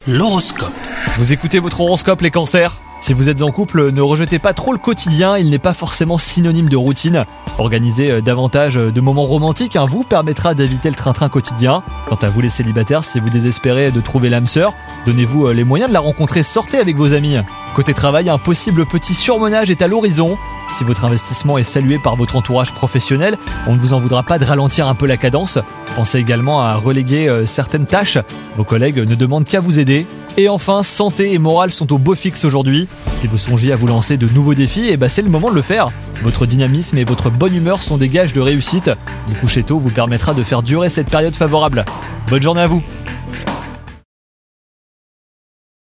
L'horoscope. Vous écoutez votre horoscope les cancers ? Si vous êtes en couple, ne rejetez pas trop le quotidien, il n'est pas forcément synonyme de routine. Organisez davantage de moments romantiques vous permettra d'éviter le train-train quotidien. Quant à vous les célibataires, si vous désespérez de trouver l'âme sœur, donnez-vous les moyens de la rencontrer, sortez avec vos amis. Côté travail, un possible petit surmenage est à l'horizon. Si votre investissement est salué par votre entourage professionnel, on ne vous en voudra pas de ralentir un peu la cadence. Pensez également à reléguer certaines tâches, vos collègues ne demandent qu'à vous aider. Et enfin, santé et morale sont au beau fixe aujourd'hui. Si vous songiez à vous lancer de nouveaux défis, c'est le moment de le faire. Votre dynamisme et votre bonne humeur sont des gages de réussite. Vous coucher tôt vous permettra de faire durer cette période favorable. Bonne journée à vous!